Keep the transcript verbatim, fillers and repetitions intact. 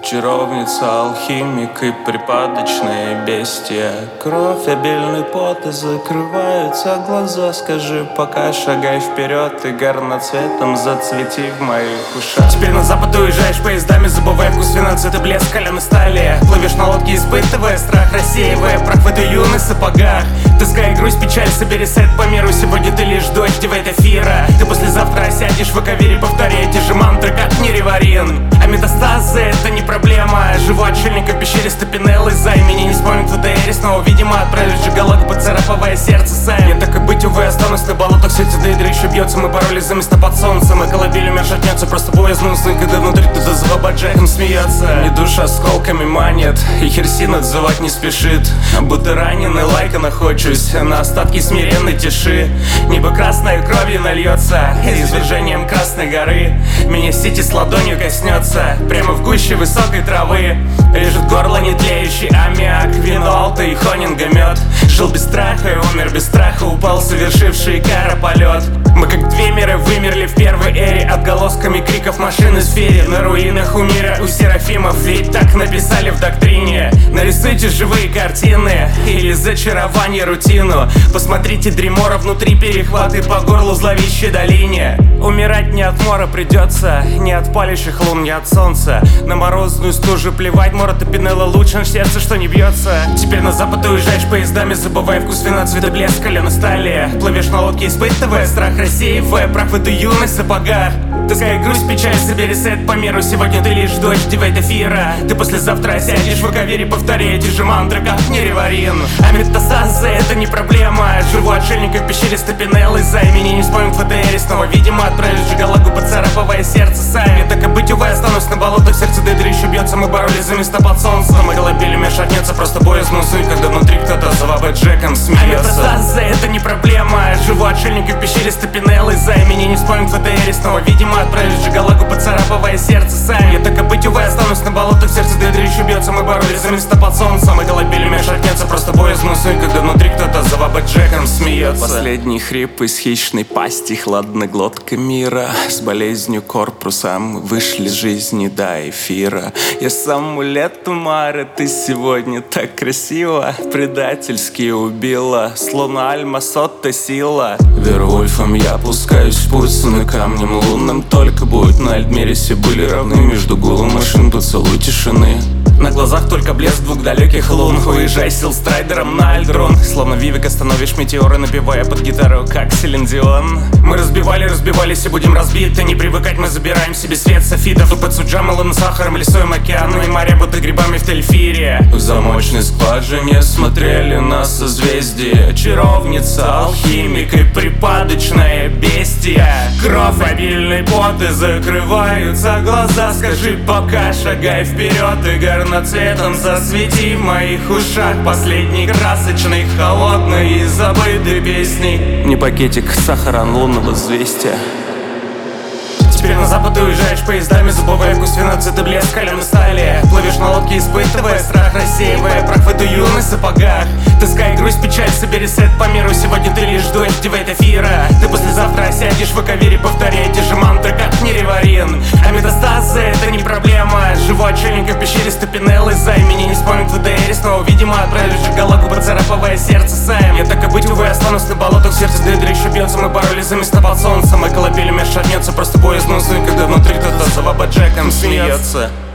Чаровница, алхимик и припадочное бестия. Кровь, обильный пот и закрываются глаза. Скажи, пока шагай вперед и горноцветом зацвети в моих ушах. Теперь на запад уезжаешь поездами, забывая вкус вина, цвета блеск каленой стали. Плывешь на лодке, испытывая страх, рассеивая прах в этой юных сапогах. Тоска и грусть, печаль, собери сет по миру. Сегодня ты лишь дождь, девает эфира. Ты послезавтра осядешь в аковире, повторяя те же мантры, как нереварин. А метастазы — это не проблема. Живу отшельником в пещере Стапинеллы. За меня не вспомнит в ВТР. Снова, видимо, отправишь джигологу, поцарапывая сердце сами. Мне так и быть, увы, останусь на болотах. Сердце Дейдра еще бьется. Мы боролись за место под солнцем, и колыбель умер шатнется. Просто боязно уснуть, когда внутри кто-то за бабаджеком смеется. Мне душа осколками манит, и Херсин отзывать не спешит. Будто раненый, лайка находчусь на остатки смиренной тиши. Небо красной кровью нальется извержением Красной горы. Меня сети с ладонью коснется прямо в гуще высокой травы. Режет горло нетлеющий аммиак, вино, и хонинга мед. Жил без страха и умер без страха, упал совершивший кара полет. Мы как две миры вымерли в первой эре, отголосками криков машины в сфере. На руинах у мира у серафимов, ведь так написали в доктрине. Нарисуйте живые картины или зачарование рутину. Посмотрите дремора, внутри перехваты по горлу зловещей долине. Умирать не от мора придется, не от палящих лун, не от солнца. На морозную стужу плевать, мора Топинелла лучше, но сердце что не бьется. Теперь на запад уезжаешь поездами, забывая вкус вина, цвета блеск каленой стали. Плывешь на лодке, испытывая страх, рассеивая прах в эту юность в сапогах. Тоска и грусть, печаль, собери сет по миру. Сегодня ты лишь дождь, девает эфира. Ты послезавтра осядешь в аковире, повторяя те же мантры, как нереварин. А метастазы — это не проблема. Живу отшельником в пещере Стапинеллы. За меня не вспомнит в ВТР. Снова, видимо, отправишь джигологу, поцарапывая сердце сами. Так и быть, увы, останусь на болотах. Сердце Дейдра еще бьется. Мы боролись за места под солнцем, и колыбель умер шатнется. Просто боязно уснуть, когда внутри кто-то за бабаджеком смеется. А метастазы — это не проблема. Живу отшельником в пещере Стапинеллы. За меня не вспомнит в ВТР. Снова, видимо, отправишь джигологу, поцарапывая сердце сами. Так и быть, увы, останусь на болотах. Сердце Дейдра еще бьется. Мы боролись за место под солнцем, и колыбель умер шатнется. Просто боязно уснуть, когда внутри кто-то за бабаджеком смеется. Последний хрип из хищной пасти, хладноглотка мира. С болезнью корпуса мы вышли жизни до эфира. Я сам амулет Мара, ты сегодня так красиво предательски убила, словно Альма Сотта сила. Вервольфом я пускаюсь в путь с камнем лунным. Только будет на Альтмерисе были равны. Между гулом машин поцелуй тишины. На глазах только блеск двух далеких лун. Уезжай сил страйдером на Альдрон. Словно Вивик остановишь метеоры, напевая под гитару, как Селин Дион. Мы разбивали, разбивались и будем разбиты. Не привыкать, мы забираем себе свет софитов. И под суджамалом, сахаром, лесой, океану и моря, будто грибами в Тельфире. В замочной скважине смотрели на созвездие. Чаровница, алхимик и припадочное бестия. Кровь, обильный пот и закрываются глаза. Скажи, пока шагай вперед и горноцветом засвети в моих ушах. Последний красочный, холодный и забытой песни. Не пакетик сахара, лунного известия. Теперь на запад уезжаешь поездами, забывая вкус вина, цвета блеск каленой стали. Плывешь на лодке, испытывая страх, рассеивая прах в эту юность в сапогах. Тоска и грусть, печаль, собери сет по миру. Сегодня ты лишь дождь, девает эфира. Ты послезавтра осядешь в аковире, повторяя те же мантры, как нереварин. А метастазы — это не проблема. Живу отшельником в пещере Стапинеллы. За меня не вспомнит в ВТР. Снова, видимо, отправишь джигологу, поцарапывая сердце сами. Я так и быть, увы, останусь на болотах. Сердце Дейдра еще бьется. Мы боролись за места под солнцем, и колыбель умер шатнется. Просто боязно уснуть, когда внутри кто-то за бабаджеком смеется.